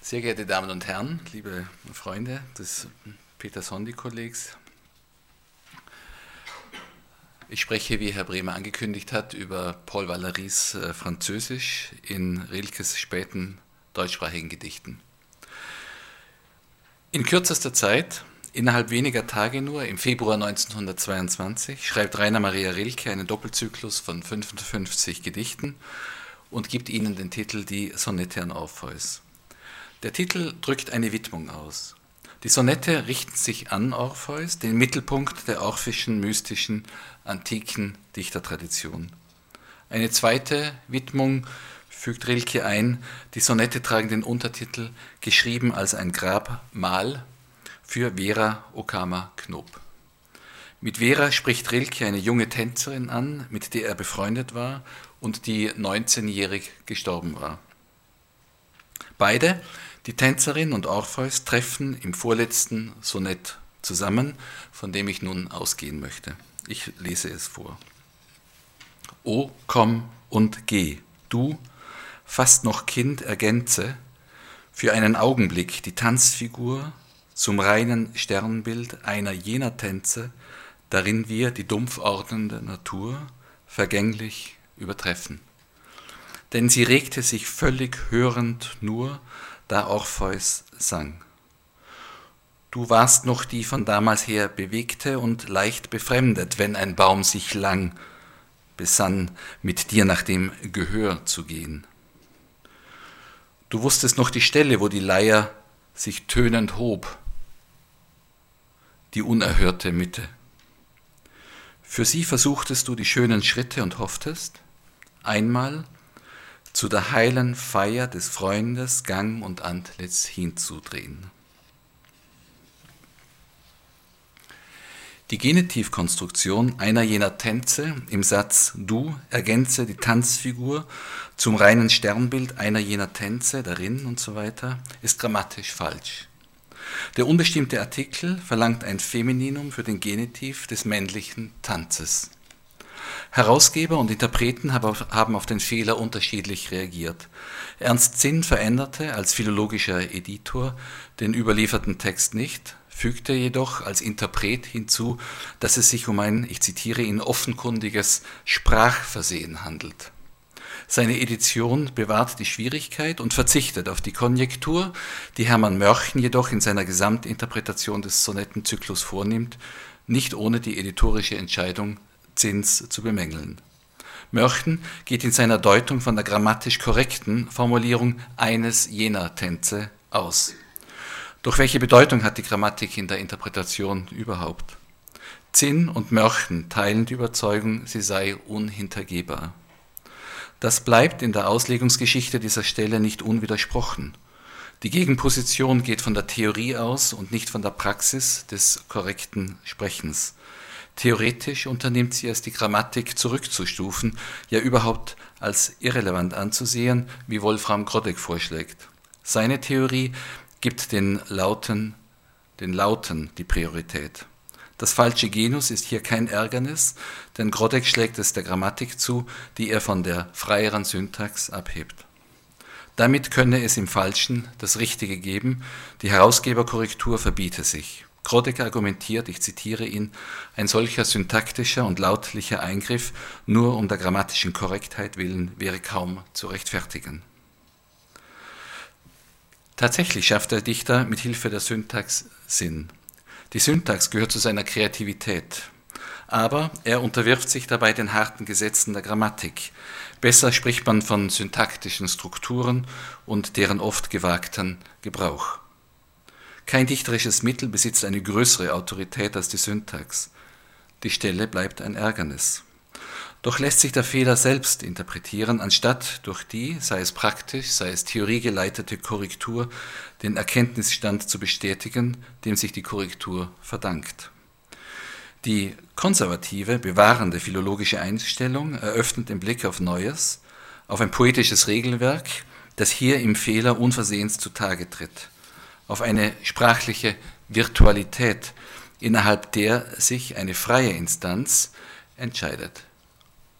Sehr geehrte Damen und Herren, liebe Freunde des Peter-Sondi-Kollegs, ich spreche, wie Herr Bremer angekündigt hat, über Paul Valéry's Französisch in Rilkes späten deutschsprachigen Gedichten. In kürzester Zeit, innerhalb weniger Tage nur, im Februar 1922, schreibt Rainer Maria Rilke einen Doppelzyklus von 55 Gedichten und gibt ihnen den Titel Die Sonette an Orpheus. Der Titel drückt eine Widmung aus. Die Sonette richten sich an Orpheus, den Mittelpunkt der orphischen, mystischen, antiken Dichtertradition. Eine zweite Widmung fügt Rilke ein, die Sonette tragen den Untertitel Geschrieben als ein Grabmal für Vera Okama-Knoop. Mit Vera spricht Rilke eine junge Tänzerin an, mit der er befreundet war und die 19-jährig gestorben war. Beide, die Tänzerin und Orpheus, treffen im vorletzten Sonett zusammen, von dem ich nun ausgehen möchte. Ich lese es vor. O, komm und geh, du, fast noch Kind, ergänze für einen Augenblick die Tanzfigur zum reinen Sternbild einer jener Tänze, darin wir die dumpf ordnende Natur vergänglich übertreffen. Denn sie regte sich völlig hörend nur, da Orpheus sang. Du warst noch die von damals her bewegte und leicht befremdet, wenn ein Baum sich lang besann, mit dir nach dem Gehör zu gehen. Du wusstest noch die Stelle, wo die Leier sich tönend hob, die unerhörte Mitte. Für sie versuchtest du die schönen Schritte und hofftest, einmal zu der heilen Feier des Freundes Gang und Antlitz hinzudrehen. Die Genitivkonstruktion einer jener Tänze im Satz Du ergänze die Tanzfigur zum reinen Sternbild einer jener Tänze darin und so weiter ist grammatisch falsch. Der unbestimmte Artikel verlangt ein Femininum für den Genitiv des männlichen Tanzes. Herausgeber und Interpreten haben auf den Fehler unterschiedlich reagiert. Ernst Zinn veränderte als philologischer Editor den überlieferten Text nicht, fügte jedoch als Interpret hinzu, dass es sich um ein, ich zitiere ihn, offenkundiges Sprachversehen handelt. Seine Edition bewahrt die Schwierigkeit und verzichtet auf die Konjektur, die Hermann Mörchen jedoch in seiner Gesamtinterpretation des Sonettenzyklus vornimmt, nicht ohne die editorische Entscheidung Zinns zu bemängeln. Mörchen geht in seiner Deutung von der grammatisch korrekten Formulierung eines jener Tänze aus. Doch welche Bedeutung hat die Grammatik in der Interpretation überhaupt? Zinn und Mörchen teilen die Überzeugung, sie sei unhintergehbar. Das bleibt in der Auslegungsgeschichte dieser Stelle nicht unwidersprochen. Die Gegenposition geht von der Theorie aus und nicht von der Praxis des korrekten Sprechens. Theoretisch unternimmt sie es, die Grammatik zurückzustufen, ja überhaupt als irrelevant anzusehen, wie Wolfram Groddeck vorschlägt. Seine Theorie gibt den Lauten die Priorität. Das falsche Genus ist hier kein Ärgernis, denn Groddeck schlägt es der Grammatik zu, die er von der freieren Syntax abhebt. Damit könne es im Falschen das Richtige geben, die Herausgeberkorrektur verbiete sich. Groddeck argumentiert, ich zitiere ihn, ein solcher syntaktischer und lautlicher Eingriff nur um der grammatischen Korrektheit willen wäre kaum zu rechtfertigen. Tatsächlich schafft der Dichter mit Hilfe der Syntax Sinn. Die Syntax gehört zu seiner Kreativität, aber er unterwirft sich dabei den harten Gesetzen der Grammatik. Besser spricht man von syntaktischen Strukturen und deren oft gewagten Gebrauch. Kein dichterisches Mittel besitzt eine größere Autorität als die Syntax. Die Stelle bleibt ein Ärgernis. Doch lässt sich der Fehler selbst interpretieren, anstatt durch die, sei es praktisch, sei es theoriegeleitete Korrektur, den Erkenntnisstand zu bestätigen, dem sich die Korrektur verdankt. Die konservative, bewahrende philologische Einstellung eröffnet den Blick auf Neues, auf ein poetisches Regelwerk, das hier im Fehler unversehens zutage tritt, auf eine sprachliche Virtualität, innerhalb der sich eine freie Instanz entscheidet.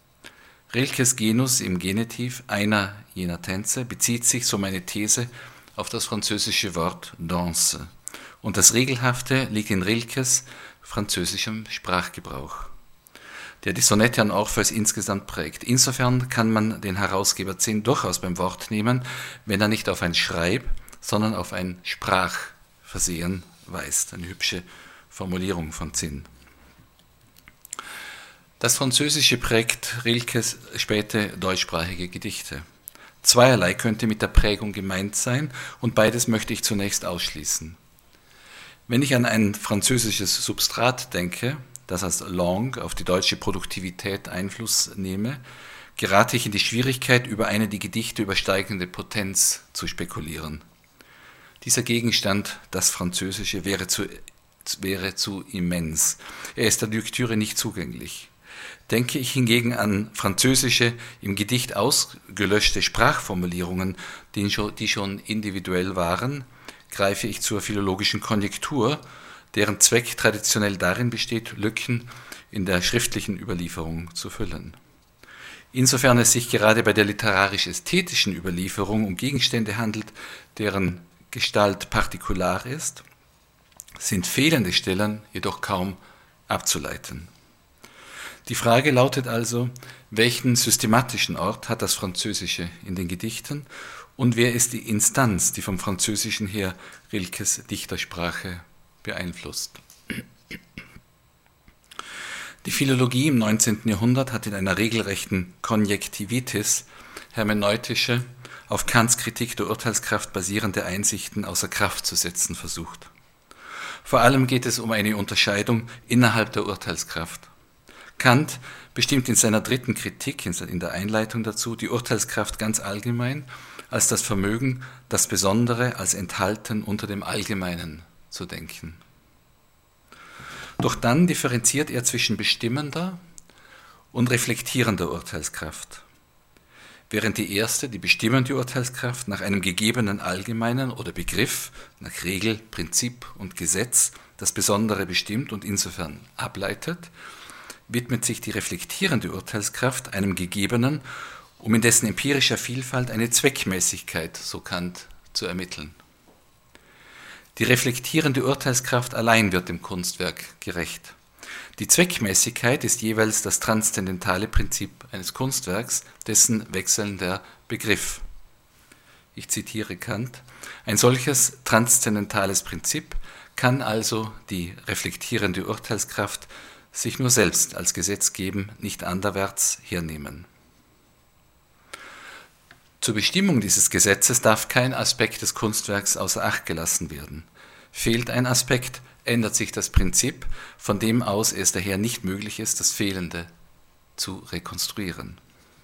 Rilkes Genus im Genitiv einer jener Tänze bezieht sich, so meine These, auf das französische Wort danse und das Regelhafte liegt in Rilkes französischem Sprachgebrauch, der die Sonette an Orpheus insgesamt prägt. Insofern kann man den Herausgeber Zinn durchaus beim Wort nehmen, wenn er nicht auf ein Schreib-, sondern auf ein Sprachversehen weist. Eine hübsche Formulierung von Zinn. Das Französische prägt Rilkes späte deutschsprachige Gedichte. Zweierlei könnte mit der Prägung gemeint sein und beides möchte ich zunächst ausschließen. Wenn ich an ein französisches Substrat denke, das als Langue auf die deutsche Produktivität Einfluss nehme, gerate ich in die Schwierigkeit, über eine die Gedichte übersteigende Potenz zu spekulieren. Dieser Gegenstand, das Französische, wäre zu immens. Er ist der Lektüre nicht zugänglich. Denke ich hingegen an französische, im Gedicht ausgelöschte Sprachformulierungen, die schon individuell waren, greife ich zur philologischen Konjektur, deren Zweck traditionell darin besteht, Lücken in der schriftlichen Überlieferung zu füllen. Insofern es sich gerade bei der literarisch-ästhetischen Überlieferung um Gegenstände handelt, deren Gestalt partikular ist, sind fehlende Stellen jedoch kaum abzuleiten. Die Frage lautet also, welchen systematischen Ort hat das Französische in den Gedichten und wer ist die Instanz, die vom Französischen her Rilkes Dichtersprache beeinflusst? Die Philologie im 19. Jahrhundert hat in einer regelrechten Konjektivitis hermeneutische, auf Kants Kritik der Urteilskraft basierende Einsichten außer Kraft zu setzen versucht. Vor allem geht es um eine Unterscheidung innerhalb der Urteilskraft. Kant bestimmt in seiner dritten Kritik, in der Einleitung dazu, die Urteilskraft ganz allgemein als das Vermögen, das Besondere als enthalten unter dem Allgemeinen zu denken. Doch dann differenziert er zwischen bestimmender und reflektierender Urteilskraft. Während die erste, die bestimmende Urteilskraft, nach einem gegebenen Allgemeinen oder Begriff, nach Regel, Prinzip und Gesetz das Besondere bestimmt und insofern ableitet, widmet sich die reflektierende Urteilskraft einem Gegebenen, um in dessen empirischer Vielfalt eine Zweckmäßigkeit, so Kant, zu ermitteln. Die reflektierende Urteilskraft allein wird dem Kunstwerk gerecht. Die Zweckmäßigkeit ist jeweils das transzendentale Prinzip eines Kunstwerks, dessen wechselnder Begriff. Ich zitiere Kant: Ein solches transzendentales Prinzip kann also die reflektierende Urteilskraft sich nur selbst als Gesetz geben, nicht anderwärts hernehmen. Zur Bestimmung dieses Gesetzes darf kein Aspekt des Kunstwerks außer Acht gelassen werden. Fehlt ein Aspekt, ändert sich das Prinzip, von dem aus es daher nicht möglich ist, das Fehlende zu rekonstruieren.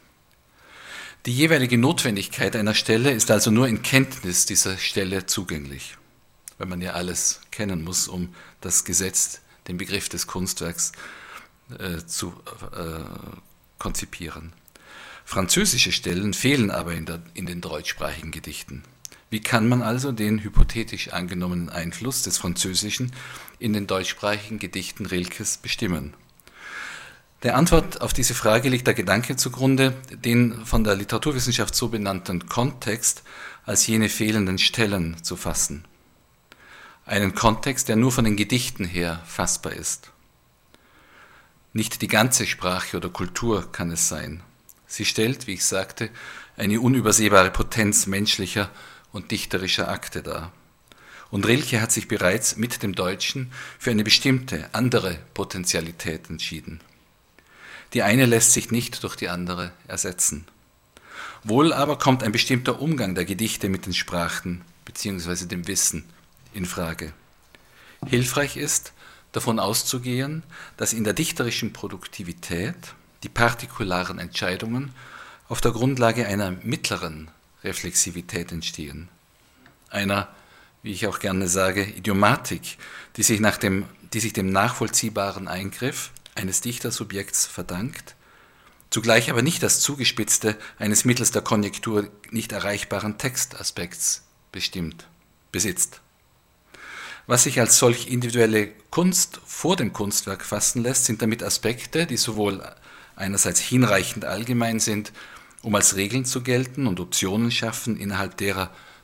Die jeweilige Notwendigkeit einer Stelle ist also nur in Kenntnis dieser Stelle zugänglich, weil man ja alles kennen muss, um das Gesetz, den Begriff des Kunstwerks zu konzipieren. Französische Stellen fehlen aber in den deutschsprachigen Gedichten. Wie kann man also den hypothetisch angenommenen Einfluss des Französischen in den deutschsprachigen Gedichten Rilkes bestimmen? Der Antwort auf diese Frage liegt der Gedanke zugrunde, den von der Literaturwissenschaft so benannten Kontext als jene fehlenden Stellen zu fassen. Einen Kontext, der nur von den Gedichten her fassbar ist. Nicht die ganze Sprache oder Kultur kann es sein. Sie stellt, wie ich sagte, eine unübersehbare Potenz menschlicher und dichterischer Akte dar. Und Rilke hat sich bereits mit dem Deutschen für eine bestimmte, andere Potentialität entschieden. Die eine lässt sich nicht durch die andere ersetzen. Wohl aber kommt ein bestimmter Umgang der Gedichte mit den Sprachen bzw. dem Wissen in Frage. Hilfreich ist, davon auszugehen, dass in der dichterischen Produktivität die partikularen Entscheidungen auf der Grundlage einer mittleren Reflexivität entstehen. Einer, wie ich auch gerne sage, Idiomatik, die sich dem nachvollziehbaren Eingriff eines Dichtersubjekts verdankt, zugleich aber nicht das Zugespitzte eines mittels der Konjektur nicht erreichbaren Textaspekts besitzt. Was sich als solch individuelle Kunst vor dem Kunstwerk fassen lässt, sind damit Aspekte, die sowohl einerseits hinreichend allgemein sind, um als Regeln zu gelten und Optionen schaffen, innerhalb derer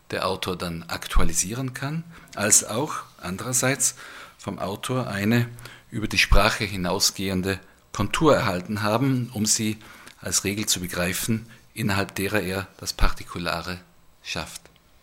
der Autor dann aktualisieren kann, als auch andererseits vom Autor eine über die Sprache hinausgehende Kontur erhalten haben, um sie als Regel zu begreifen, innerhalb derer er das Partikulare schafft.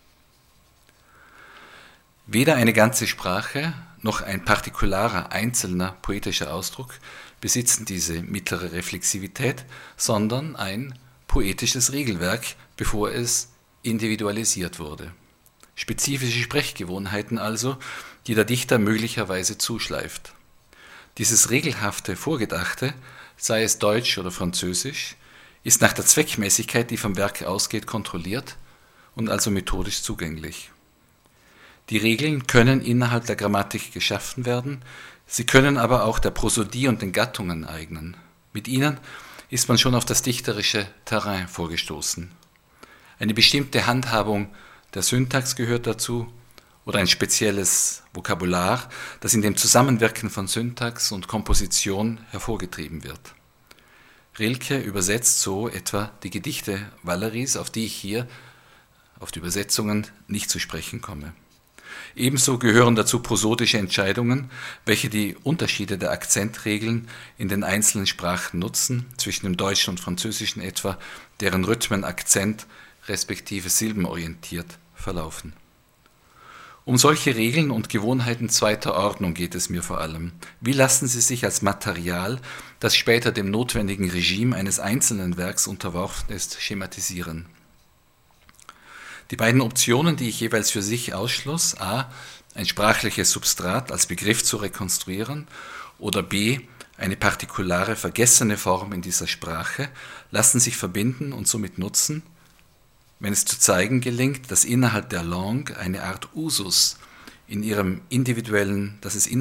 Weder eine ganze Sprache noch ein partikularer, einzelner poetischer Ausdruck besitzen diese mittlere Reflexivität, sondern ein poetisches Regelwerk, bevor es individualisiert wurde. Spezifische Sprechgewohnheiten also, die der Dichter möglicherweise zuschleift. Dieses regelhafte Vorgedachte, sei es Deutsch oder Französisch, ist nach der Zweckmäßigkeit, die vom Werk ausgeht, kontrolliert und also methodisch zugänglich. Die Regeln können innerhalb der Grammatik geschaffen werden, sie können aber auch der Prosodie und den Gattungen eignen. Mit ihnen ist man schon auf das dichterische Terrain vorgestoßen. Eine bestimmte Handhabung der Syntax gehört dazu oder ein spezielles Vokabular, das in dem Zusammenwirken von Syntax und Komposition hervorgetrieben wird. Rilke übersetzt so etwa die Gedichte Valerys, auf die ich hier, auf die Übersetzungen, nicht zu sprechen komme. Ebenso gehören dazu prosodische Entscheidungen, welche die Unterschiede der Akzentregeln in den einzelnen Sprachen nutzen, zwischen dem Deutschen und Französischen etwa, deren Rhythmen akzent- respektive silbenorientiert verlaufen. Um solche Regeln und Gewohnheiten zweiter Ordnung geht es mir vor allem. Wie lassen sie sich als Material, das später dem notwendigen Regime eines einzelnen Werks unterworfen ist, schematisieren? Die beiden Optionen, die ich jeweils für sich ausschloss, a. ein sprachliches Substrat als Begriff zu rekonstruieren oder b. eine partikulare, vergessene Form in dieser Sprache, lassen sich verbinden und somit nutzen, wenn es zu zeigen gelingt, dass innerhalb der Langue eine Art Usus in ihrem individuellen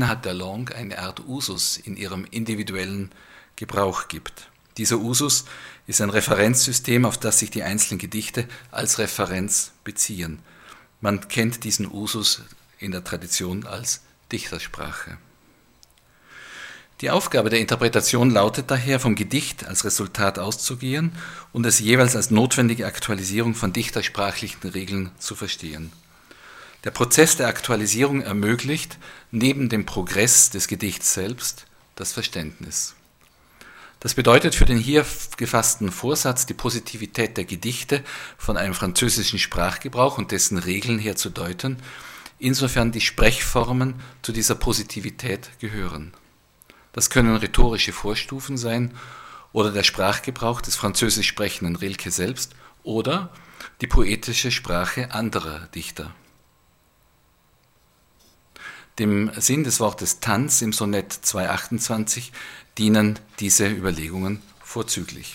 Gebrauch gibt. Dieser Usus ist ein Referenzsystem, auf das sich die einzelnen Gedichte als Referenz beziehen. Man kennt diesen Usus in der Tradition als Dichtersprache. Die Aufgabe der Interpretation lautet daher, vom Gedicht als Resultat auszugehen und es jeweils als notwendige Aktualisierung von dichtersprachlichen Regeln zu verstehen. Der Prozess der Aktualisierung ermöglicht, neben dem Progress des Gedichts selbst, das Verständnis. Das bedeutet für den hier gefassten Vorsatz, die Positivität der Gedichte von einem französischen Sprachgebrauch und dessen Regeln her zu deuten, insofern die Sprechformen zu dieser Positivität gehören. Das können rhetorische Vorstufen sein oder der Sprachgebrauch des französisch sprechenden Rilke selbst oder die poetische Sprache anderer Dichter. Dem Sinn des Wortes Tanz im Sonett 228 dienen diese Überlegungen vorzüglich.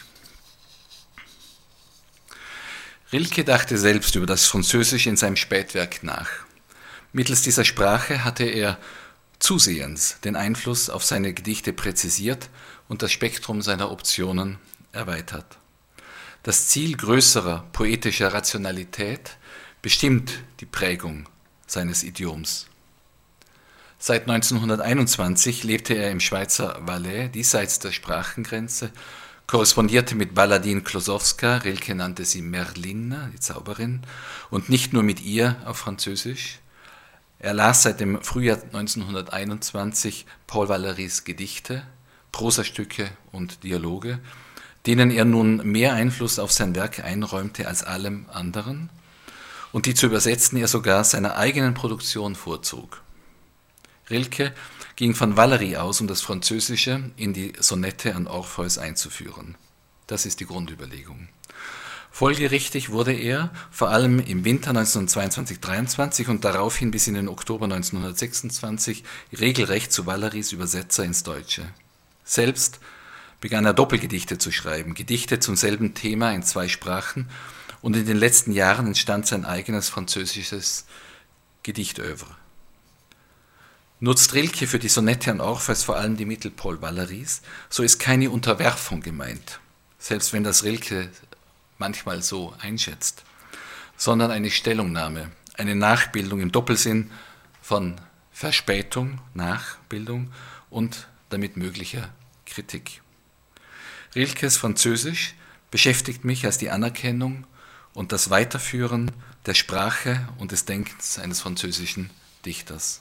Rilke dachte selbst über das Französische in seinem Spätwerk nach. Mittels dieser Sprache hatte er zusehends den Einfluss auf seine Gedichte präzisiert und das Spektrum seiner Optionen erweitert. Das Ziel größerer poetischer Rationalität bestimmt die Prägung seines Idioms. Seit 1921 lebte er im Schweizer Valais, diesseits der Sprachengrenze, korrespondierte mit Baladine Klosowska, Rilke nannte sie Merline, die Zauberin, und nicht nur mit ihr auf Französisch. Er las seit dem Frühjahr 1921 Paul Valerys Gedichte, Prosastücke und Dialoge, denen er nun mehr Einfluss auf sein Werk einräumte als allem anderen und die zu übersetzen er sogar seiner eigenen Produktion vorzog. Rilke ging von Valery aus, um das Französische in die Sonette an Orpheus einzuführen. Das ist die Grundüberlegung. Folgerichtig wurde er, vor allem im Winter 1922/23 und daraufhin bis in den Oktober 1926, regelrecht zu Valerys Übersetzer ins Deutsche. Selbst begann er Doppelgedichte zu schreiben, Gedichte zum selben Thema in 2 Sprachen, und in den letzten Jahren entstand sein eigenes französisches Gedichtœuvre. Nutzt Rilke für die Sonette an Orpheus vor allem die Mittel Paul Valerys, so ist keine Unterwerfung gemeint, selbst wenn das Rilke manchmal so einschätzt, sondern eine Stellungnahme, eine Nachbildung im Doppelsinn von Verspätung, Nachbildung und damit möglicher Kritik. Rilkes Französisch beschäftigt mich als die Anerkennung und das Weiterführen der Sprache und des Denkens eines französischen Dichters.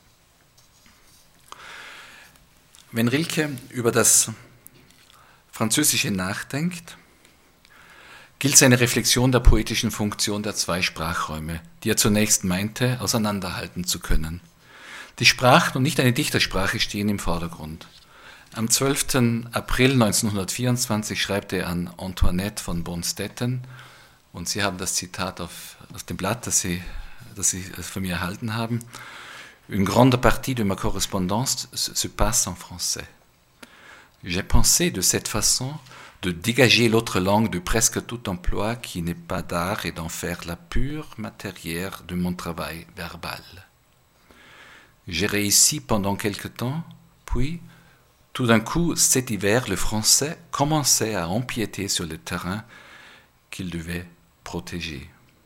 Wenn Rilke über das Französische nachdenkt, gilt seine Reflexion der poetischen Funktion der zwei Sprachräume, die er zunächst meinte, auseinanderhalten zu können. Die Sprachen und nicht eine Dichtersprache stehen im Vordergrund. Am 12. April 1924 schreibt er an Antoinette von Bonstetten, und Sie haben das Zitat auf dem Blatt, das Sie von mir erhalten haben: Une grande partie de ma correspondance se passe en français. J'ai pensé de cette façon de dégager l'autre langue de presque tout emploi qui n'est pas d'art et d'en faire la pure matière de mon travail verbal. J'ai réussi pendant quelque temps, puis, tout d'un coup, cet hiver, le français commençait à empiéter sur le terrain qu'il devait protéger.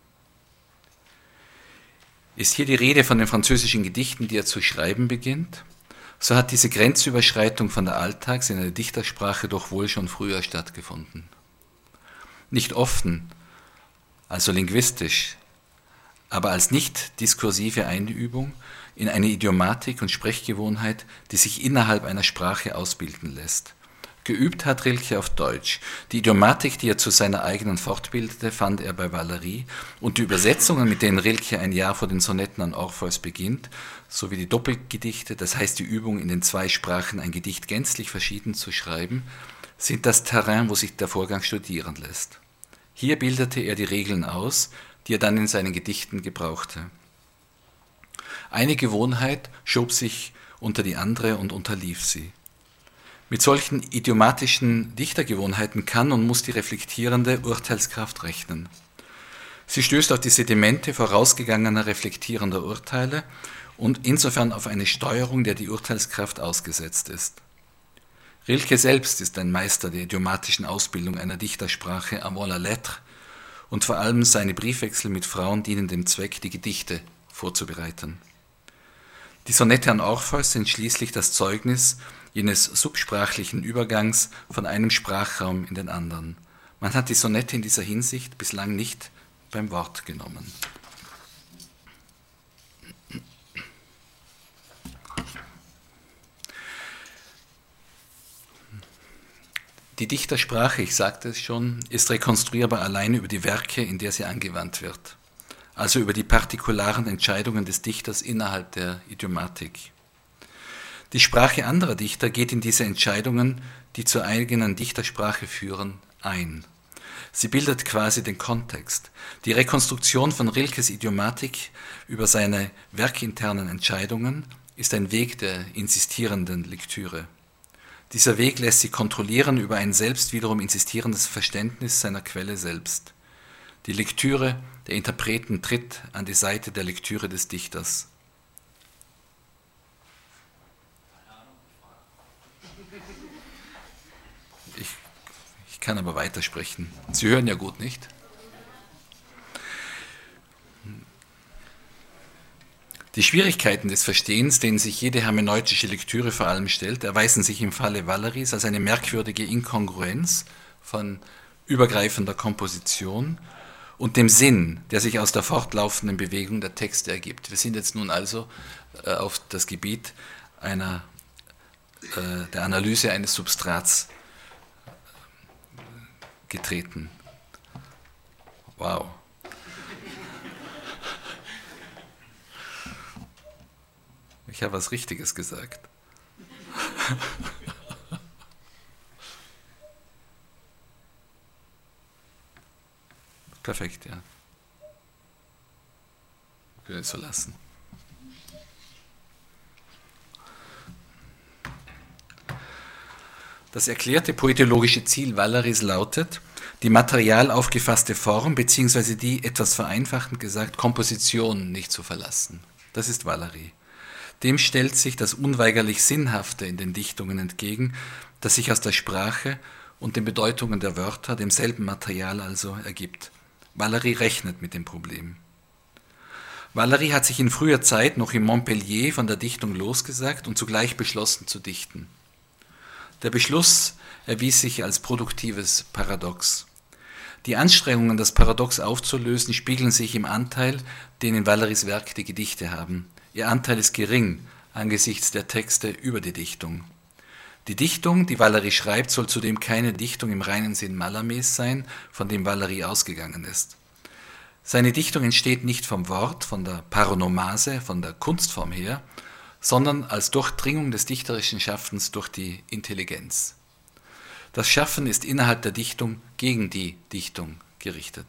Ist hier die Rede von den französischen Gedichten, die er zu schreiben beginnt, so hat diese Grenzüberschreitung von der Alltags- in eine Dichtersprache doch wohl schon früher stattgefunden. Nicht offen, also linguistisch, aber als nicht diskursive Einübung in eine Idiomatik und Sprechgewohnheit, die sich innerhalb einer Sprache ausbilden lässt. Geübt hat Rilke auf Deutsch. Die Idiomatik, die er zu seiner eigenen fortbildete, fand er bei Valery, und die Übersetzungen, mit denen Rilke ein Jahr vor den Sonetten an Orpheus beginnt, sowie die Doppelgedichte, das heißt die Übung, in den zwei Sprachen ein Gedicht gänzlich verschieden zu schreiben, sind das Terrain, wo sich der Vorgang studieren lässt. Hier bildete er die Regeln aus, die er dann in seinen Gedichten gebrauchte. Eine Gewohnheit schob sich unter die andere und unterlief sie. Mit solchen idiomatischen Dichtergewohnheiten kann und muss die reflektierende Urteilskraft rechnen. Sie stößt auf die Sedimente vorausgegangener reflektierender Urteile und insofern auf eine Steuerung, der die Urteilskraft ausgesetzt ist. Rilke selbst ist ein Meister der idiomatischen Ausbildung einer Dichtersprache avant la lettre, und vor allem seine Briefwechsel mit Frauen dienen dem Zweck, die Gedichte vorzubereiten. Die Sonette an Orpheus sind schließlich das Zeugnis jenes subsprachlichen Übergangs von einem Sprachraum in den anderen. Man hat die Sonette in dieser Hinsicht bislang nicht beim Wort genommen. Die Dichtersprache, ich sagte es schon, ist rekonstruierbar allein über die Werke, in der sie angewandt wird, also über die partikularen Entscheidungen des Dichters innerhalb der Idiomatik. Die Sprache anderer Dichter geht in diese Entscheidungen, die zur eigenen Dichtersprache führen, ein. Sie bildet quasi den Kontext. Die Rekonstruktion von Rilkes Idiomatik über seine werkinternen Entscheidungen ist ein Weg der insistierenden Lektüre. Dieser Weg lässt sich kontrollieren über ein selbst wiederum insistierendes Verständnis seiner Quelle selbst. Die Lektüre der Interpreten tritt an die Seite der Lektüre des Dichters. Ich kann aber weitersprechen. Sie hören ja gut, nicht? Die Schwierigkeiten des Verstehens, denen sich jede hermeneutische Lektüre vor allem stellt, erweisen sich im Falle Valerys als eine merkwürdige Inkongruenz von übergreifender Komposition und dem Sinn, der sich aus der fortlaufenden Bewegung der Texte ergibt. Wir sind jetzt nun also auf das Gebiet der Analyse eines Substrats getreten. Wow. Ich habe was Richtiges gesagt. Perfekt, ja. Ich will es so lassen. Das erklärte poetologische Ziel Valerys lautet, die material aufgefasste Form bzw. die, etwas vereinfachend gesagt, Komposition nicht zu verlassen. Das ist Valery. Dem stellt sich das unweigerlich Sinnhafte in den Dichtungen entgegen, das sich aus der Sprache und den Bedeutungen der Wörter, demselben Material also, ergibt. Valery rechnet mit dem Problem. Valery hat sich in früher Zeit noch in Montpellier von der Dichtung losgesagt und zugleich beschlossen zu dichten. Der Beschluss erwies sich als produktives Paradox. Die Anstrengungen, das Paradox aufzulösen, spiegeln sich im Anteil, den in Valerys Werk die Gedichte haben. Ihr Anteil ist gering angesichts der Texte über die Dichtung. Die Dichtung, die Valery schreibt, soll zudem keine Dichtung im reinen Sinn Malames sein, von dem Valery ausgegangen ist. Seine Dichtung entsteht nicht vom Wort, von der Paronomase, von der Kunstform her, sondern als Durchdringung des dichterischen Schaffens durch die Intelligenz. Das Schaffen ist innerhalb der Dichtung gegen die Dichtung gerichtet.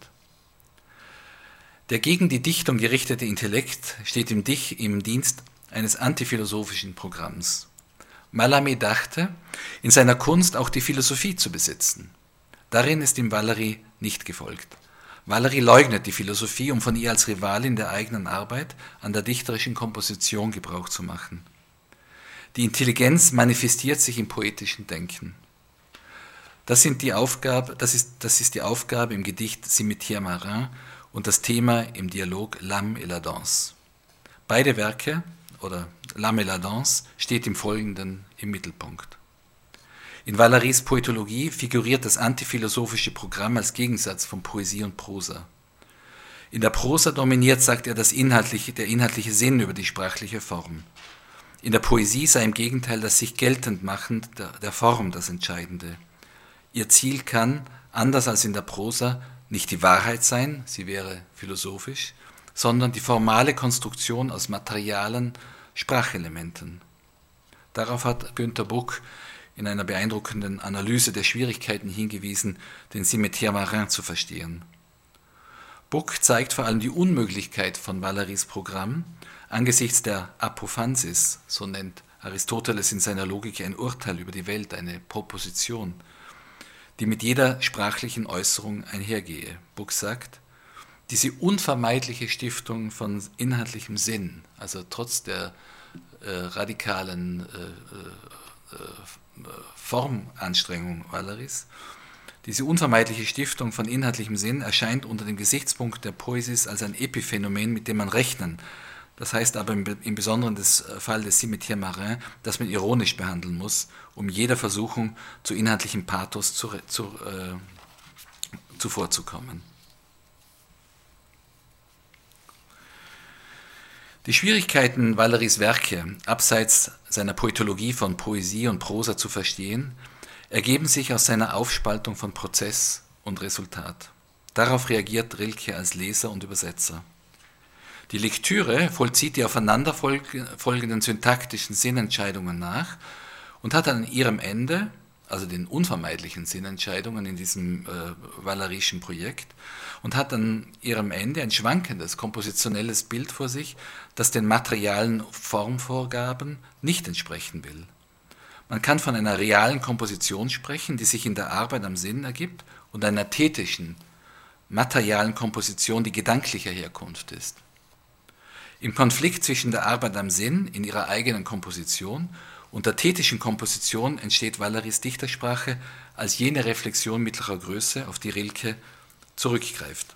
Der gegen die Dichtung gerichtete Intellekt steht im Dienst eines antiphilosophischen Programms. Mallarmé dachte, in seiner Kunst auch die Philosophie zu besitzen. Darin ist ihm Valery nicht gefolgt. Valery leugnet die Philosophie, um von ihr als Rivalin der eigenen Arbeit an der dichterischen Komposition Gebrauch zu machen. Die Intelligenz manifestiert sich im poetischen Denken. Das ist die Aufgabe im Gedicht Cimetière Marin und das Thema im Dialog L'âme et la danse. Beide Werke, oder L'âme et la danse, steht im Folgenden im Mittelpunkt. In Valerys Poetologie figuriert das antiphilosophische Programm als Gegensatz von Poesie und Prosa. In der Prosa dominiert, sagt er, der inhaltliche Sinn über die sprachliche Form. In der Poesie sei im Gegenteil das sich geltend machen der Form das Entscheidende. Ihr Ziel kann, anders als in der Prosa, nicht die Wahrheit sein, sie wäre philosophisch, sondern die formale Konstruktion aus materialen Sprachelementen. Darauf hat Günter Buck in einer beeindruckenden Analyse der Schwierigkeiten hingewiesen, den Cimetière Marin zu verstehen. Buck zeigt vor allem die Unmöglichkeit von Valerys Programm angesichts der Apophansis, so nennt Aristoteles in seiner Logik ein Urteil über die Welt, eine Proposition, die mit jeder sprachlichen Äußerung einhergehe. Buck sagt, diese unvermeidliche Stiftung von inhaltlichem Sinn, also trotz der radikalen Formanstrengung Valerys, diese unvermeidliche Stiftung von inhaltlichem Sinn erscheint unter dem Gesichtspunkt der Poesis als ein Epiphänomen, mit dem man rechnen. Das heißt aber im Besonderen des Fall des Cimetière Marin, dass man ironisch behandeln muss, um jeder Versuchung zu inhaltlichem Pathos zuvorzukommen. Die Schwierigkeiten, Valerys Werke abseits seiner Poetologie von Poesie und Prosa zu verstehen, ergeben sich aus seiner Aufspaltung von Prozess und Resultat. Darauf reagiert Rilke als Leser und Übersetzer. Die Lektüre vollzieht die aufeinanderfolgenden syntaktischen Sinnentscheidungen nach und hat an ihrem Ende, also den unvermeidlichen Sinnentscheidungen in diesem Valerischen Projekt, und hat an ihrem Ende ein schwankendes, kompositionelles Bild vor sich, das den materialen Formvorgaben nicht entsprechen will. Man kann von einer realen Komposition sprechen, die sich in der Arbeit am Sinn ergibt, und einer thetischen, materialen Komposition, die gedanklicher Herkunft ist. Im Konflikt zwischen der Arbeit am Sinn in ihrer eigenen Komposition und der thetischen Komposition entsteht Valerys Dichtersprache als jene Reflexion mittlerer Größe, auf die Rilke zurückgreift.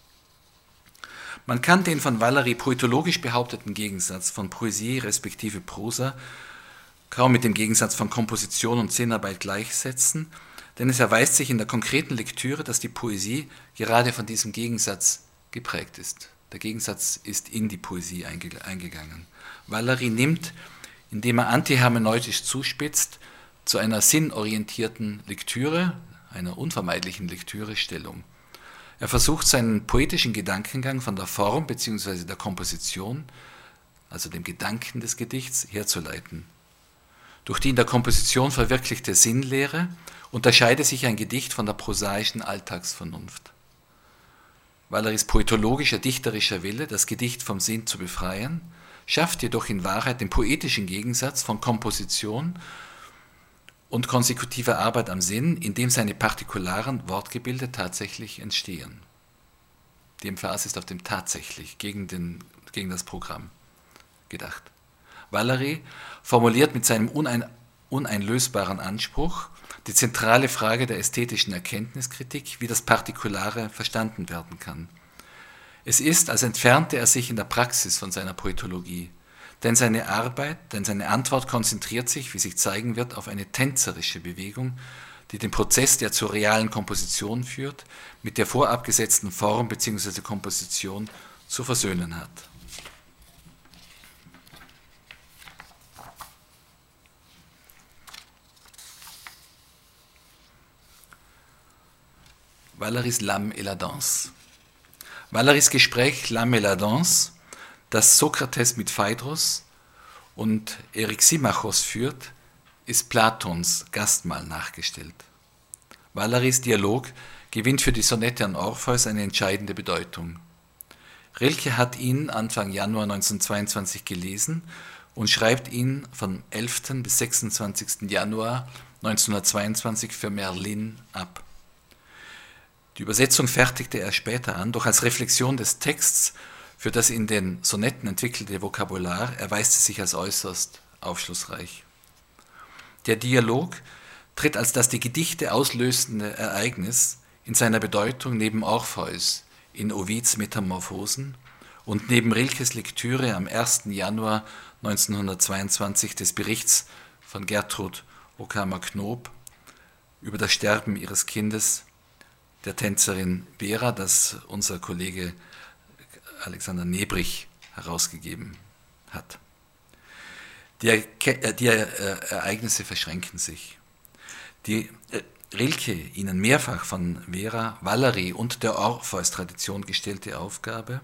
Man kann den von Valery poetologisch behaupteten Gegensatz von Poesie respektive Prosa kaum mit dem Gegensatz von Komposition und Sinnarbeit gleichsetzen, denn es erweist sich in der konkreten Lektüre, dass die Poesie gerade von diesem Gegensatz geprägt ist. Der Gegensatz ist in die Poesie eingegangen. Valery nimmt, indem er antihermeneutisch zuspitzt, zu einer sinnorientierten Lektüre, einer unvermeidlichen Lektüre Stellung. Er versucht seinen poetischen Gedankengang von der Form bzw. der Komposition, also dem Gedanken des Gedichts, herzuleiten. Durch die in der Komposition verwirklichte Sinnlehre unterscheidet sich ein Gedicht von der prosaischen Alltagsvernunft. Valerys poetologischer, dichterischer Wille, das Gedicht vom Sinn zu befreien, schafft jedoch in Wahrheit den poetischen Gegensatz von Komposition und konsekutiver Arbeit am Sinn, in dem seine partikularen Wortgebilde tatsächlich entstehen. Die Emphase ist auf dem tatsächlich, gegen das Programm gedacht. Valery formuliert mit seinem uneinlösbaren Anspruch die zentrale Frage der ästhetischen Erkenntniskritik, wie das Partikulare verstanden werden kann. Es ist, als entfernte er sich in der Praxis von seiner Poetologie, denn seine Antwort konzentriert sich, wie sich zeigen wird, auf eine tänzerische Bewegung, die den Prozess, der zur realen Komposition führt, mit der vorab gesetzten Form bzw. Komposition zu versöhnen hat. Valéry's L'âme et la danse. Valéry's Gespräch L'âme et la danse, das Sokrates mit Phaedros und Eryximachos führt, ist Platons Gastmahl nachgestellt. Valéry's Dialog gewinnt für die Sonette an Orpheus eine entscheidende Bedeutung. Rilke hat ihn Anfang Januar 1922 gelesen und schreibt ihn vom 11. bis 26. Januar 1922 für Merlin ab. Die Übersetzung fertigte er später an, doch als Reflexion des Texts für das in den Sonetten entwickelte Vokabular erweist es sich als äußerst aufschlussreich. Der Dialog tritt als das die Gedichte auslösende Ereignis in seiner Bedeutung neben Orpheus in Ovids Metamorphosen und neben Rilkes Lektüre am 1. Januar 1922 des Berichts von Gertrud Ockhammer-Knoop über das Sterben ihres Kindes, der Tänzerin Vera, das unser Kollege Alexander Nebrich herausgegeben hat. Die Ereignisse verschränken sich. Die Rilke ihnen mehrfach von Vera, Valéry und der Orpheus-Tradition gestellte Aufgabe,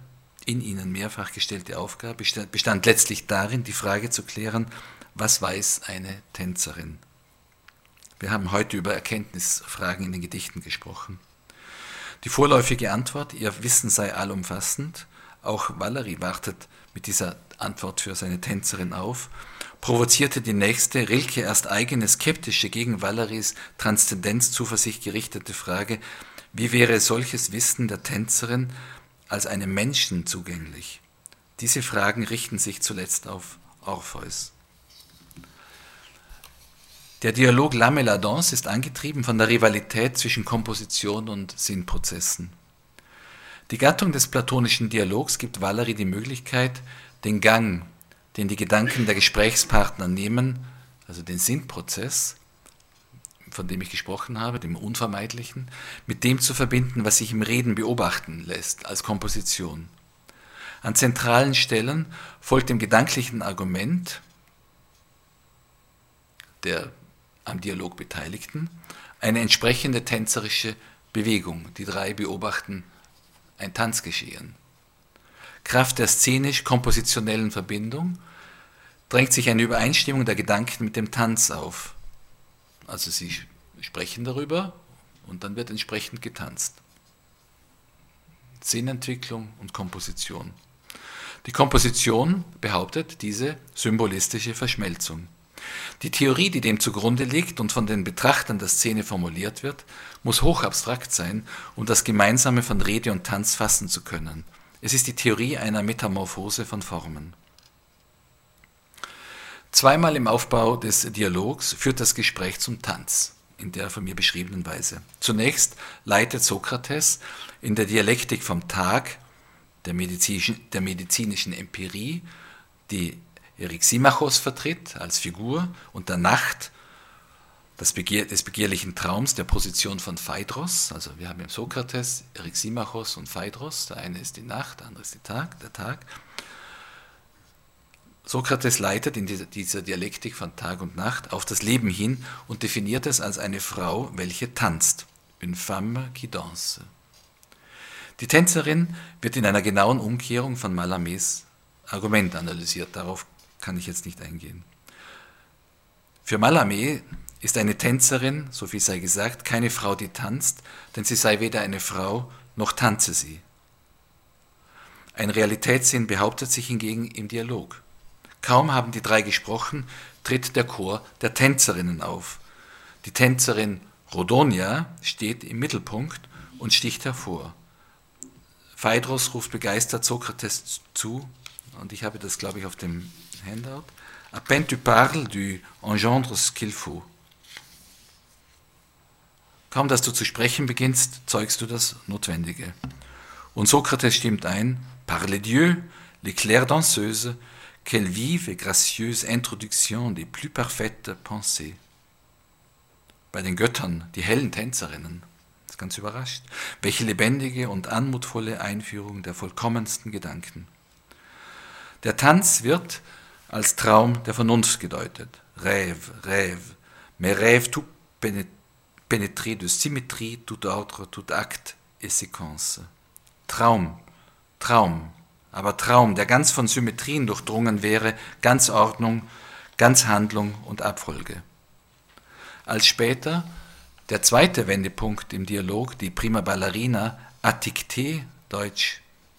bestand letztlich darin, die Frage zu klären, was weiß eine Tänzerin? Wir haben heute über Erkenntnisfragen in den Gedichten gesprochen. Die vorläufige Antwort, ihr Wissen sei allumfassend, auch Valéry wartet mit dieser Antwort für seine Tänzerin auf, provozierte die nächste, Rilke erst eigene, skeptische, gegen Valérys Transzendenzzuversicht gerichtete Frage, wie wäre solches Wissen der Tänzerin als einem Menschen zugänglich? Diese Fragen richten sich zuletzt auf Orpheus. Der Dialog L'âme et la danse ist angetrieben von der Rivalität zwischen Komposition und Sinnprozessen. Die Gattung des platonischen Dialogs gibt Valéry die Möglichkeit, den Gang, den die Gedanken der Gesprächspartner nehmen, also den Sinnprozess, von dem ich gesprochen habe, dem Unvermeidlichen, mit dem zu verbinden, was sich im Reden beobachten lässt, als Komposition. An zentralen Stellen folgt dem gedanklichen Argument der am Dialog Beteiligten eine entsprechende tänzerische Bewegung. Die drei beobachten ein Tanzgeschehen. Kraft der szenisch-kompositionellen Verbindung drängt sich eine Übereinstimmung der Gedanken mit dem Tanz auf. Also sie sprechen darüber und dann wird entsprechend getanzt. Sinnentwicklung und Komposition. Die Komposition behauptet diese symbolistische Verschmelzung. Die Theorie, die dem zugrunde liegt und von den Betrachtern der Szene formuliert wird, muss hochabstrakt sein, um das Gemeinsame von Rede und Tanz fassen zu können. Es ist die Theorie einer Metamorphose von Formen. Zweimal im Aufbau des Dialogs führt das Gespräch zum Tanz, in der von mir beschriebenen Weise. Zunächst leitet Sokrates in der Dialektik vom Tag, der medizinischen Empirie, die Eryximachos vertritt als Figur, und der Nacht, des begehrlichen Traums, der Position von Phaedros. Also wir haben im Sokrates Eryximachos und Phaedros, der eine ist die Nacht, der andere ist der Tag. Sokrates leitet in dieser Dialektik von Tag und Nacht auf das Leben hin und definiert es als eine Frau, welche tanzt. Une femme qui danse. Die Tänzerin wird in einer genauen Umkehrung von Malamés Argument analysiert. Darauf kann ich jetzt nicht eingehen. Für Mallarmé ist eine Tänzerin, so viel sei gesagt, keine Frau, die tanzt, denn sie sei weder eine Frau, noch tanze sie. Ein Realitätssinn behauptet sich hingegen im Dialog. Kaum haben die drei gesprochen, tritt der Chor der Tänzerinnen auf. Die Tänzerin Rhodonia steht im Mittelpunkt und sticht hervor. Phaedros ruft begeistert Sokrates zu, und ich habe das, glaube ich, auf dem Handout. À peine tu parles, du engendres ce qu'il faut. Kaum, dass du zu sprechen beginnst, zeugst du das Notwendige. Und Sokrates stimmt ein, par les dieux, les claires danseuses, quelle vive et gracieuse introduction des plus parfaites pensées. bei den Göttern, die hellen Tänzerinnen. Das ist ganz überrascht. Welche lebendige und anmutvolle Einführung der vollkommensten Gedanken. Der Tanz wird als Traum der Vernunft gedeutet. Rêve, rêve, mais rêve tout pénétré de symétrie, tout ordre, tout acte et séquence. Traum, Traum, aber Traum, der ganz von Symmetrien durchdrungen wäre, ganz Ordnung, ganz Handlung und Abfolge. Als später der zweite Wendepunkt im Dialog, die Prima Ballerina, Addictée, Deutsch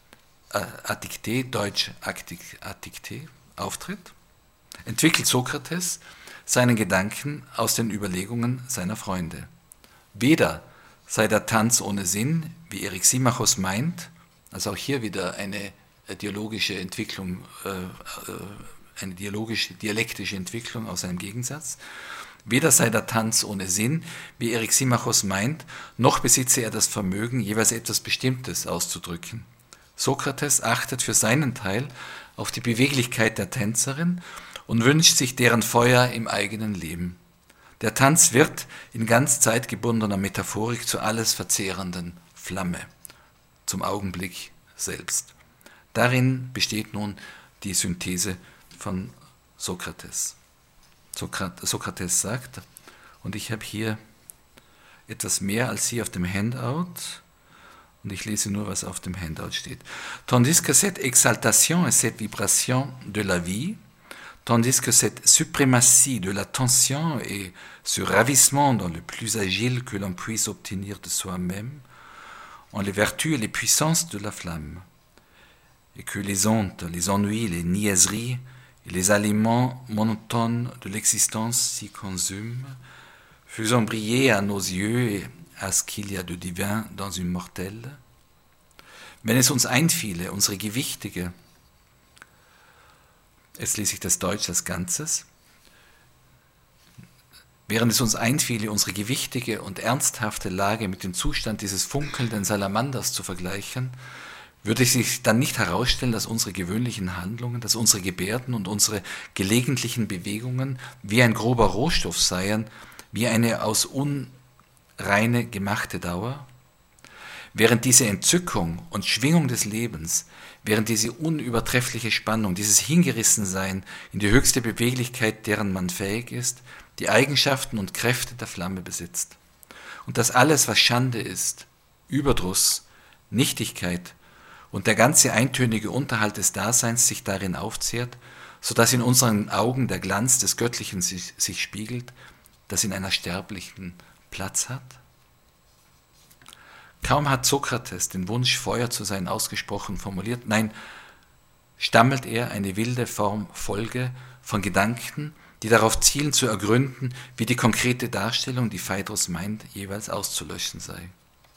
Addictée, auftritt, entwickelt Sokrates seinen Gedanken aus den Überlegungen seiner Freunde. Weder sei der Tanz ohne Sinn, wie Eryximachos meint, also auch hier wieder eine dialogische Entwicklung, eine dialektische Entwicklung aus einem Gegensatz. Weder sei der Tanz ohne Sinn, wie Eryximachos meint, noch besitze er das Vermögen, jeweils etwas Bestimmtes auszudrücken. Sokrates achtet für seinen Teil auf die Beweglichkeit der Tänzerin und wünscht sich deren Feuer im eigenen Leben. Der Tanz wird in ganz zeitgebundener Metaphorik zur alles verzehrenden Flamme, zum Augenblick selbst. Darin besteht nun die Synthese von Sokrates. Sokrates sagt, und ich habe hier etwas mehr als hier auf dem Handout, und ich lese nur, was auf dem Handout steht. Tandis que cette exaltation et cette vibration de la vie, tandis que cette suprématie de la tension et ce ravissement dans le plus agile que l'on puisse obtenir de soi-même, ont les vertus et les puissances de la flamme, et que les hontes, les ennuis, les niaiseries et les aliments monotones de l'existence s'y consument, faisant briller à nos yeux et à ce qu'il y a de divin dans une mortelle. Wenn es uns einfiele, unsere gewichtige, jetzt lese ich das Deutsch als Ganzes, während es uns einfiele, unsere gewichtige und ernsthafte Lage mit dem Zustand dieses funkelnden Salamanders zu vergleichen, würde sich dann nicht herausstellen, dass unsere gewöhnlichen Handlungen, dass unsere Gebärden und unsere gelegentlichen Bewegungen wie ein grober Rohstoff seien, wie eine aus unreine gemachte Dauer? Während diese Entzückung und Schwingung des Lebens, während diese unübertreffliche Spannung, dieses Hingerissensein in die höchste Beweglichkeit, deren man fähig ist, die Eigenschaften und Kräfte der Flamme besitzt. Und dass alles, was Schande ist, Überdruss, Nichtigkeit und der ganze eintönige Unterhalt des Daseins sich darin aufzehrt, sodass in unseren Augen der Glanz des Göttlichen sich spiegelt, das in einer Sterblichen Platz hat? Kaum hat Sokrates den Wunsch, Feuer zu sein, ausgesprochen formuliert, nein, stammelt er eine wilde Folge von Gedanken, die darauf zielen zu ergründen, wie die konkrete Darstellung, die Phaedrus meint, jeweils auszulöschen sei.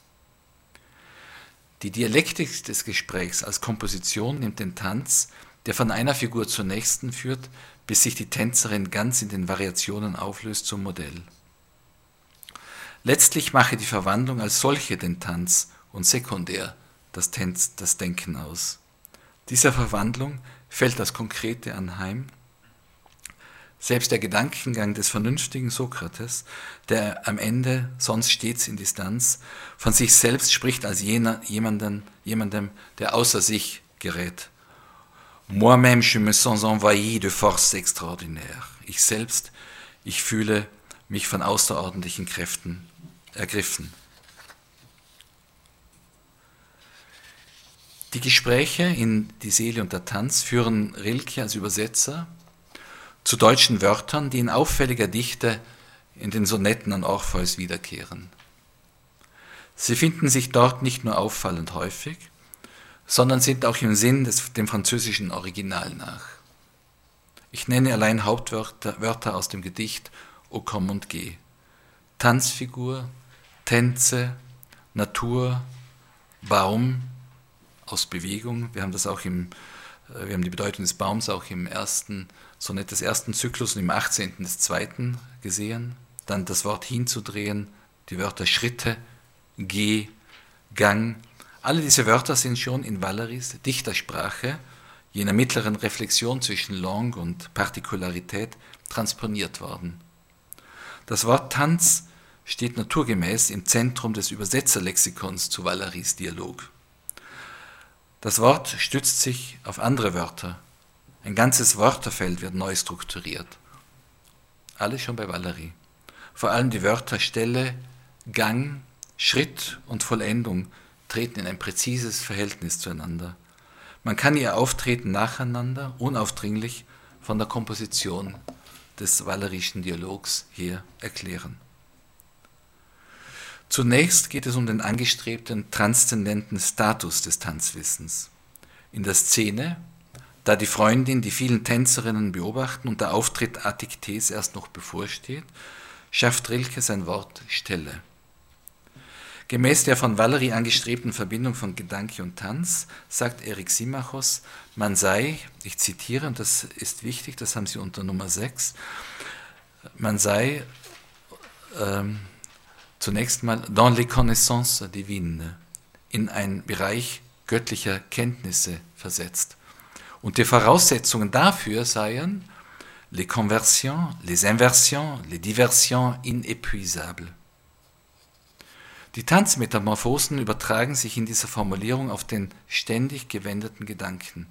Die Dialektik des Gesprächs als Komposition nimmt den Tanz, der von einer Figur zur nächsten führt, bis sich die Tänzerin ganz in den Variationen auflöst, zum Modell. Letztlich mache die Verwandlung als solche den Tanz und sekundär das Denken aus. Dieser Verwandlung fällt das Konkrete anheim. Selbst der Gedankengang des vernünftigen Sokrates, der am Ende sonst stets in Distanz von sich selbst spricht als jemandem, der außer sich gerät. Moi-même je me sens envahi de force extraordinaire. Ich selbst, ich fühle mich von außerordentlichen Kräften ergriffen. Die Gespräche in Die Seele und der Tanz führen Rilke als Übersetzer zu deutschen Wörtern, die in auffälliger Dichte in den Sonetten an Orpheus wiederkehren. Sie finden sich dort nicht nur auffallend häufig, sondern sind auch im Sinn dem französischen Original nach. Ich nenne allein Hauptwörter aus dem Gedicht O komm und geh. Tanzfigur, Tänze, Natur, Baum aus Bewegung. Wir haben die Bedeutung des Baums auch im ersten Sonett des ersten Zyklus und im 18. des zweiten gesehen. Dann das Wort hinzudrehen, die Wörter Schritte, Geh, Gang. Alle diese Wörter sind schon in Valerys Dichtersprache, jener mittleren Reflexion zwischen Langue und Partikularität, transponiert worden. Das Wort Tanz steht naturgemäß im Zentrum des Übersetzerlexikons zu Valerys Dialog. Das Wort stützt sich auf andere Wörter. Ein ganzes Wörterfeld wird neu strukturiert. Alles schon bei Valery. Vor allem die Wörter Stelle, Gang, Schritt und Vollendung treten in ein präzises Verhältnis zueinander. Man kann ihr Auftreten nacheinander, unaufdringlich von der Komposition des valerischen Dialogs her erklären. Zunächst geht es um den angestrebten transzendenten Status des Tanzwissens. In der Szene, da die Freundin die vielen Tänzerinnen beobachten und der Auftritt Atiktes erst noch bevorsteht, schafft Rilke sein Wort Stelle. Gemäß der von Valery angestrebten Verbindung von Gedanke und Tanz sagt Erik Simmachos, man sei, ich zitiere, und das ist wichtig, das haben Sie unter Nummer 6, man sei zunächst mal dans les connaissances divines, in einen Bereich göttlicher Kenntnisse versetzt. Und die Voraussetzungen dafür seien les conversions, les inversions, les diversions inépuisables. Die Tanzmetamorphosen übertragen sich in dieser Formulierung auf den ständig gewendeten Gedanken.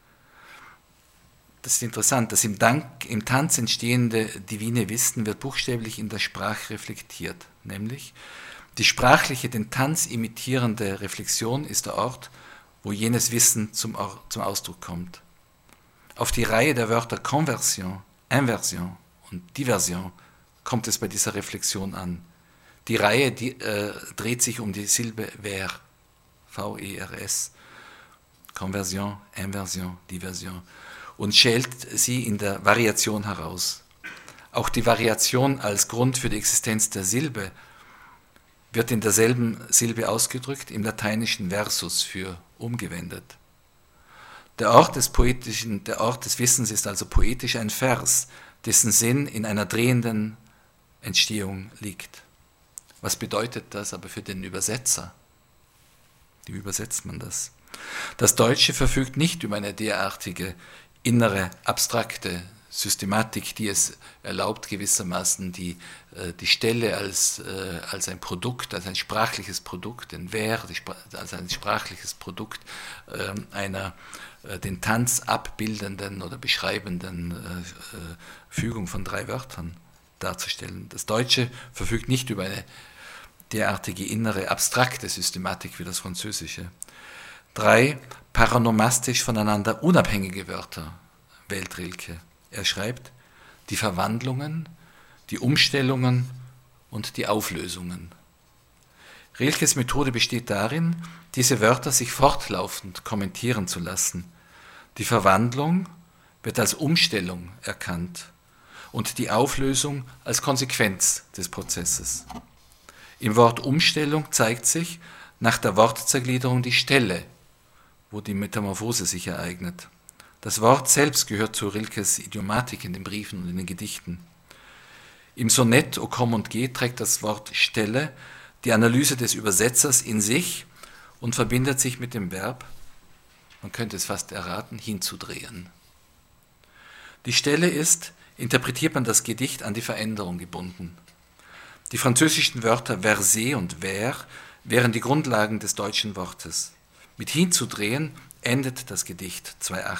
Das ist interessant, das im Tanz entstehende divine Wissen wird buchstäblich in der Sprache reflektiert, nämlich die sprachliche, den Tanz imitierende Reflexion ist der Ort, wo jenes Wissen zum Ausdruck kommt. Auf die Reihe der Wörter Conversion, Inversion und Diversion kommt es bei dieser Reflexion an. Die Reihe dreht sich um die Silbe ver, V-E-R-S, Conversion, Inversion, Diversion, und schält sie in der Variation heraus. Auch die Variation als Grund für die Existenz der Silbe wird in derselben Silbe ausgedrückt, im lateinischen Versus für umgewendet. Der Ort des Wissens ist also poetisch ein Vers, dessen Sinn in einer drehenden Entstehung liegt. Was bedeutet das aber für den Übersetzer? Wie übersetzt man das? Das Deutsche verfügt nicht über eine derartige innere, abstrakte Systematik, die es erlaubt, gewissermaßen die Stelle als ein Produkt, als ein sprachliches Produkt, den Ver, als ein sprachliches Produkt einer den Tanz abbildenden oder beschreibenden Fügung von 3 Wörtern darzustellen. Das Deutsche verfügt nicht über eine derartige innere, abstrakte Systematik wie das Französische. 3 paronomastisch voneinander unabhängige Wörter wählt Rilke. Er schreibt die Verwandlungen, die Umstellungen und die Auflösungen. Rilkes Methode besteht darin, diese Wörter sich fortlaufend kommentieren zu lassen. Die Verwandlung wird als Umstellung erkannt und die Auflösung als Konsequenz des Prozesses. Im Wort Umstellung zeigt sich nach der Wortzergliederung die Stelle, wo die Metamorphose sich ereignet. Das Wort selbst gehört zu Rilkes Idiomatik in den Briefen und in den Gedichten. Im Sonett O komm und geh trägt das Wort Stelle die Analyse des Übersetzers in sich und verbindet sich mit dem Verb, man könnte es fast erraten, hinzudrehen. Die Stelle ist, interpretiert man das Gedicht, an die Veränderung gebunden. Die französischen Wörter verser und vers wären die Grundlagen des deutschen Wortes. Mit hinzudrehen endet das Gedicht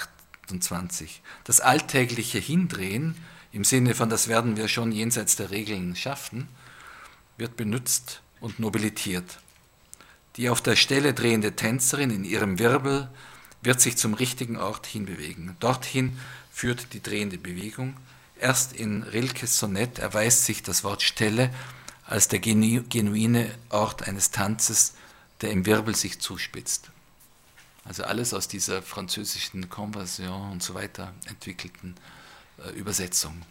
228. Das alltägliche Hindrehen, im Sinne von das werden wir schon jenseits der Regeln schaffen, wird benutzt und nobilitiert. Die auf der Stelle drehende Tänzerin in ihrem Wirbel wird sich zum richtigen Ort hinbewegen. Dorthin führt die drehende Bewegung. Erst in Rilkes Sonett erweist sich das Wort Stelle als der genuine Ort eines Tanzes, der im Wirbel sich zuspitzt. Also alles aus dieser französischen Conversion und so weiter entwickelten Übersetzung.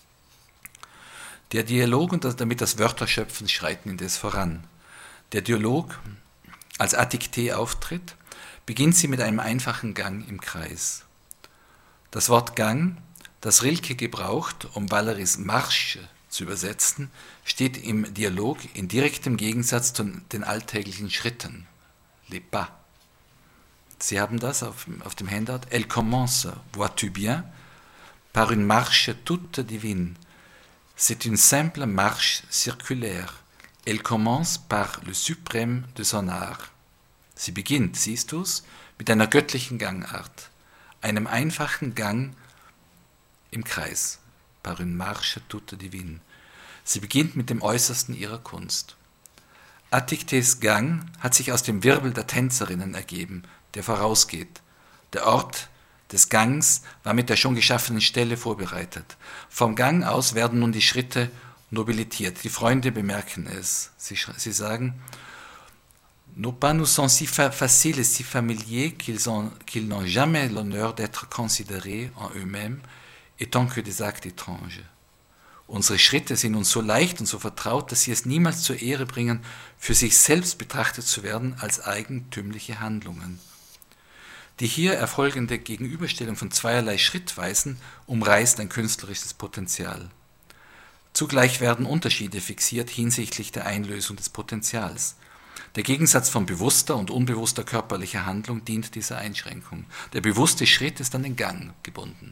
Der Dialog und damit das Wörterschöpfen schreiten indes voran. Der Dialog, als Atikte auftritt, beginnt sie mit einem einfachen Gang im Kreis. Das Wort Gang, das Rilke gebraucht, um Valerys Marche zu übersetzen, steht im Dialog in direktem Gegensatz zu den alltäglichen Schritten, les pas. Sie haben das auf dem Handout. Elle commence, vois-tu bien, par une marche toute divine. C'est une simple marche circulaire Elle commence par le suprême de son art. Sie beginnt, siehst du's, mit einer göttlichen Gangart, einem einfachen Gang im Kreis, par une marche toute divine. Sie beginnt mit dem Äußersten ihrer Kunst. Attiktes Gang hat sich aus dem Wirbel der Tänzerinnen ergeben, der vorausgeht. Der Ort des Gangs war mit der schon geschaffenen Stelle vorbereitet. Vom Gang aus werden nun die Schritte nobilitiert. Die Freunde bemerken es. Sie sagen, nos pas nous sont si faciles et si familiers qu'ils n'ont jamais l'honneur d'être considérés en eux-mêmes, étant que des actes étranges. Unsere Schritte sind uns so leicht und so vertraut, dass sie es niemals zur Ehre bringen, für sich selbst betrachtet zu werden als eigentümliche Handlungen. Die hier erfolgende Gegenüberstellung von zweierlei Schrittweisen umreißt ein künstlerisches Potenzial. Zugleich werden Unterschiede fixiert hinsichtlich der Einlösung des Potenzials. Der Gegensatz von bewusster und unbewusster körperlicher Handlung dient dieser Einschränkung. Der bewusste Schritt ist an den Gang gebunden.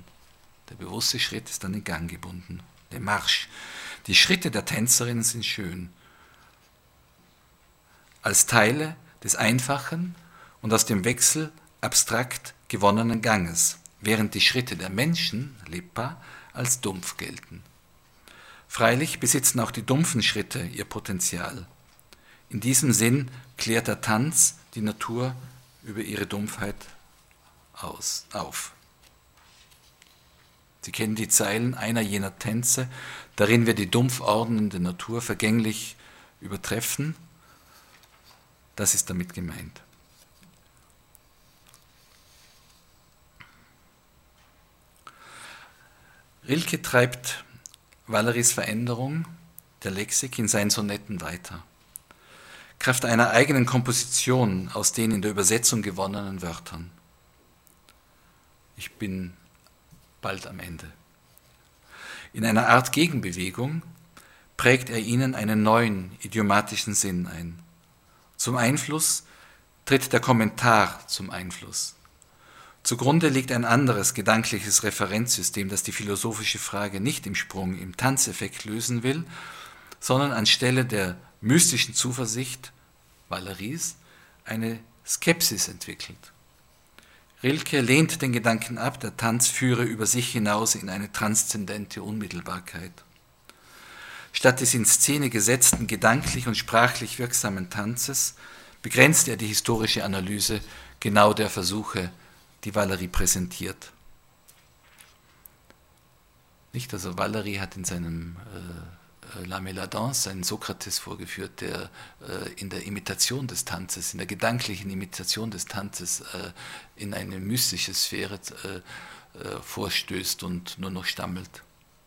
Der Marsch. Die Schritte der Tänzerinnen sind schön. Als Teile des einfachen und aus dem Wechsel abstrakt gewonnenen Ganges, während die Schritte der Menschen, les pas, als dumpf gelten. Freilich besitzen auch die dumpfen Schritte ihr Potenzial. In diesem Sinn klärt der Tanz die Natur über ihre Dumpfheit auf. Sie kennen die Zeilen einer jener Tänze, darin wir die dumpf ordnende Natur vergänglich übertreffen. Das ist damit gemeint. Rilke treibt Valerys Veränderung der Lexik in seinen Sonetten weiter. Kraft einer eigenen Komposition aus den in der Übersetzung gewonnenen Wörtern. Ich bin bald am Ende. In einer Art Gegenbewegung prägt er ihnen einen neuen idiomatischen Sinn ein. Zum Einfluss tritt der Kommentar zum Einfluss. Zugrunde liegt ein anderes gedankliches Referenzsystem, das die philosophische Frage nicht im Sprung, im Tanzeffekt lösen will, sondern anstelle der mystischen Zuversicht Valerys eine Skepsis entwickelt. Rilke lehnt den Gedanken ab, der Tanz führe über sich hinaus in eine transzendente Unmittelbarkeit. Statt des in Szene gesetzten, gedanklich und sprachlich wirksamen Tanzes begrenzt er die historische Analyse genau der Versuche, die Valery präsentiert. Nicht, also Valery hat in seinem La Méladance einen Sokrates vorgeführt, der in der Imitation des Tanzes, in der gedanklichen Imitation des Tanzes in eine mystische Sphäre vorstößt und nur noch stammelt.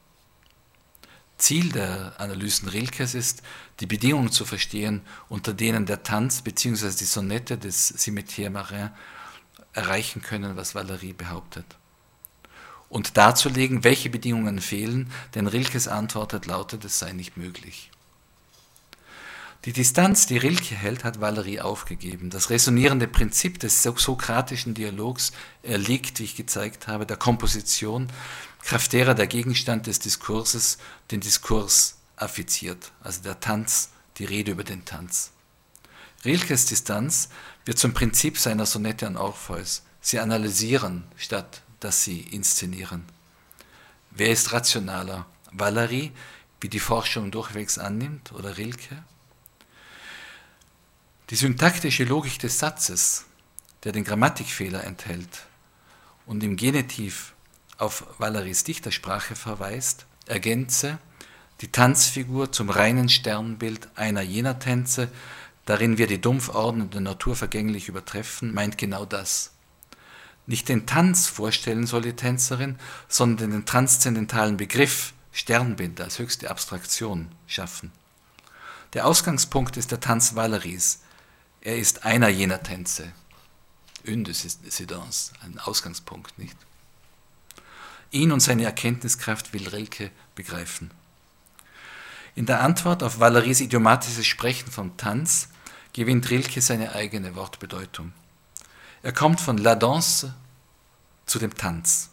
Ziel der Analysen Rilkes ist, die Bedingungen zu verstehen, unter denen der Tanz bzw. die Sonette des Cimetière Marin erreichen können, was Valery behauptet. Und darzulegen, welche Bedingungen fehlen, denn Rilkes Antwort lautet, es sei nicht möglich. Die Distanz, die Rilke hält, hat Valery aufgegeben. Das resonierende Prinzip des sokratischen Dialogs erliegt, wie ich gezeigt habe, der Komposition, kraft derer der Gegenstand des Diskurses den Diskurs affiziert, also der Tanz, die Rede über den Tanz. Rilkes Distanz wird zum Prinzip seiner Sonette an Orpheus. Sie analysieren, statt dass sie inszenieren. Wer ist rationaler? Valery, wie die Forschung durchwegs annimmt, oder Rilke? Die syntaktische Logik des Satzes, der den Grammatikfehler enthält und im Genitiv auf Valerys Dichtersprache verweist, ergänze die Tanzfigur zum reinen Sternbild einer jener Tänze, darin wir die dumpf ordnende Natur vergänglich übertreffen, meint genau das. Nicht den Tanz vorstellen soll die Tänzerin, sondern den transzendentalen Begriff Sternbild als höchste Abstraktion schaffen. Der Ausgangspunkt ist der Tanz Valerys. Er ist einer jener Tänze. Une de ces danses, ein Ausgangspunkt, nicht? Ihn und seine Erkenntniskraft will Rilke begreifen. In der Antwort auf Valerys idiomatisches Sprechen vom Tanz gewinnt Rilke seine eigene Wortbedeutung. Er kommt von la danse zu dem Tanz.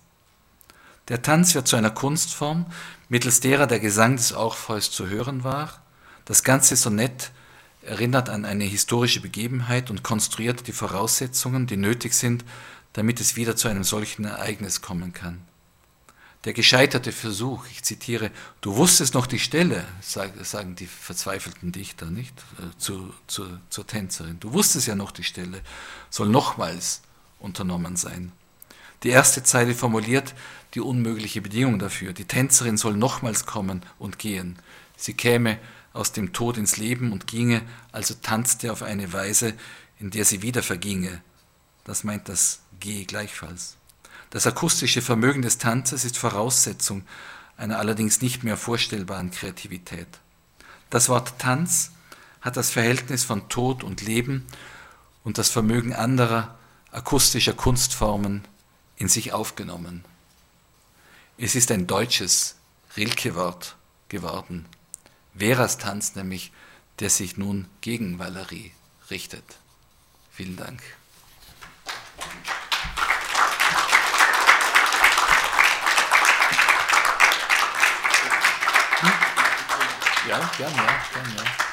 Der Tanz wird zu einer Kunstform, mittels derer der Gesang des Orpheus zu hören war, Das ganze Sonett erinnert an eine historische Begebenheit und konstruiert die Voraussetzungen, die nötig sind, damit es wieder zu einem solchen Ereignis kommen kann. Der gescheiterte Versuch, ich zitiere, du wusstest noch die Stelle, sagen die verzweifelten Dichter, nicht, zur Tänzerin, du wusstest ja noch die Stelle, soll nochmals unternommen sein. Die erste Zeile formuliert die unmögliche Bedingung dafür. Die Tänzerin soll nochmals kommen und gehen. Sie käme aus dem Tod ins Leben und ginge, also tanzte auf eine Weise, in der sie wieder verginge. Das meint das G gleichfalls. Das akustische Vermögen des Tanzes ist Voraussetzung einer allerdings nicht mehr vorstellbaren Kreativität. Das Wort Tanz hat das Verhältnis von Tod und Leben und das Vermögen anderer akustischer Kunstformen in sich aufgenommen. Es ist ein deutsches Rilke-Wort geworden. Veras Tanz nämlich, der sich nun gegen Valerie richtet. Vielen Dank. Ja, gern, ja.